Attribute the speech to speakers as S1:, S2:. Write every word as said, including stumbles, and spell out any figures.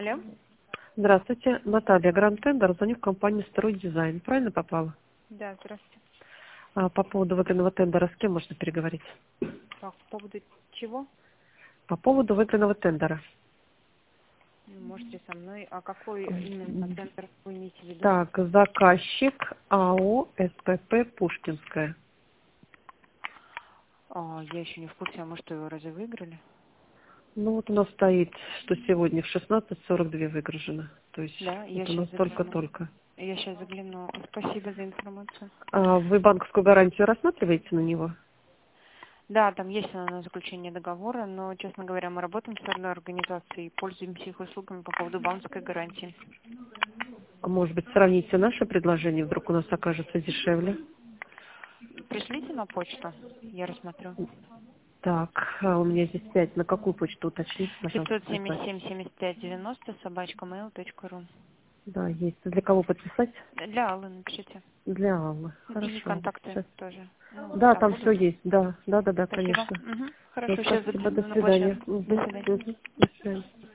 S1: Алло?
S2: Здравствуйте, Наталья, Гранд Тендер, звоню в компанию «Строй Дизайн». Правильно попала?
S1: Да, здравствуйте.
S2: А по поводу выигранного тендера с кем можно переговорить?
S1: Так, по поводу чего?
S2: По поводу выигранного тендера.
S1: Ну, можете со мной. А какой именно центр вы имеете в виду?
S2: Так, заказчик АО СПП «Пушкинская».
S1: А, я еще не в курсе, а может, вы его разве выиграли?
S2: Ну вот у нас стоит, что сегодня в шестнадцать сорок два выигрышено. То есть
S1: Да, я
S2: вот у нас
S1: сейчас загляну.
S2: только-только.
S1: Я сейчас загляну. Спасибо за информацию.
S2: А вы банковскую гарантию рассматриваете на него?
S1: Да, там есть она на заключение договора, но, честно говоря, мы работаем с одной организацией и пользуемся их услугами по поводу банковской гарантии.
S2: А может быть, сравните наши предложения, вдруг у нас окажется дешевле?
S1: Пришлите на почту, я рассмотрю.
S2: Так, а у меня здесь пять. На какую почту уточните, пожалуйста,
S1: пятьсот семьдесят
S2: прислать?
S1: семь семьдесят пять девяносто собачка mail точка ру.
S2: Да, есть. Для кого подписать?
S1: Для Аллы напишите.
S2: Для Аллы.
S1: И
S2: Хорошо.
S1: контакты
S2: Сейчас.
S1: тоже. Ну,
S2: Да,
S1: там
S2: там все
S1: будут.
S2: есть. Да, да, да, да,
S1: Спасибо.
S2: конечно.
S1: Мгм.
S2: Все,
S1: Хорошо, сейчас
S2: спасибо. До
S1: загляну на почту.
S2: свидания. Угу,
S1: До свидания.
S2: угу. До свидания.